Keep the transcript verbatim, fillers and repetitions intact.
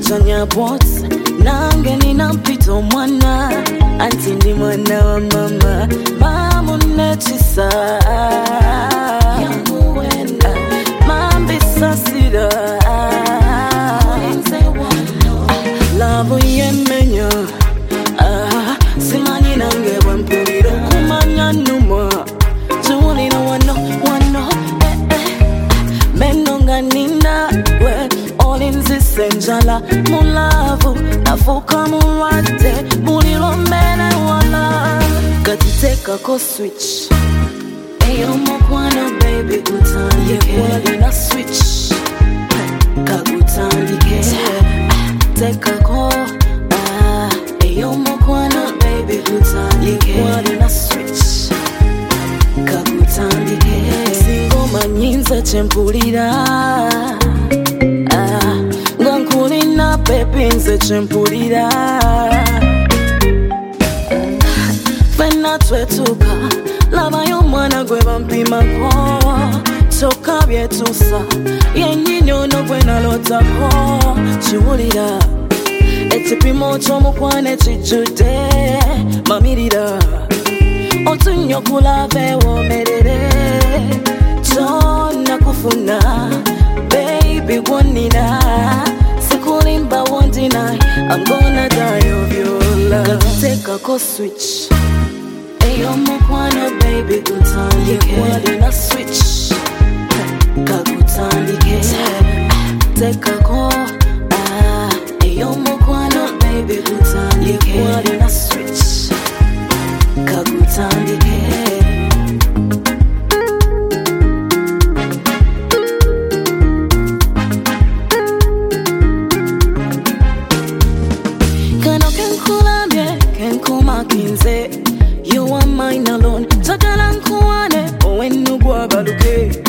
Tanya bots nange nina mpito mwana anti ndi mwana wa mama mamu netisa yangu wenda mambi sasira love yemenya simani nange wampuliro kumanya numa tuwuli no wano wano eh eh menonga nina we olinzi senjala mulavu afuka muwate mulilo mene wala katiteka ko switch eyo mokwano baby kutandike wali na switch kakutandike teka ko ah eyo mokwano baby kutandike wali na switch kakutandike singoma nyinza chempulira ah ngankulina pepinze chempulira fena twetuka lava y'omwana gwe bampima ko toka byetusa yenyini ono gwe nalotako kiwulira ekipimo ky'omukwane kijjudde mamirira otunnyo kulava ewomerere kyonna kufuna baby gwonnina sikulimba wondina I'm gonna die of your love katekako switch eyo mukwano baby kutandike wali na switch kakutandike tekako ah eyo mukwano baby kutandike wali na switch kakutandike kano kenkulambye kenkumakinze you are mine alone tagala nkuwane owenugwa baluke